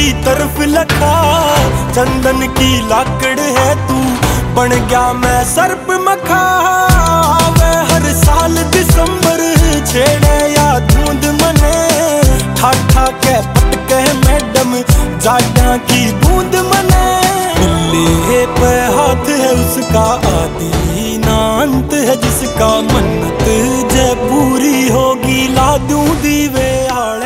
की तरफ लखा, चंदन की लाकड़ है तू, बन गया मैं सर्प मखा। वे हर साल दिसंबर छेड़े या धुंध मने, ठाठा के पटके मैडम जाडा की बूंद मने। मिले पे हाथ है उसका आदि ना अंत है जिसका, मन्नत जय पूरी होगी ला दूं दीवे आड़े।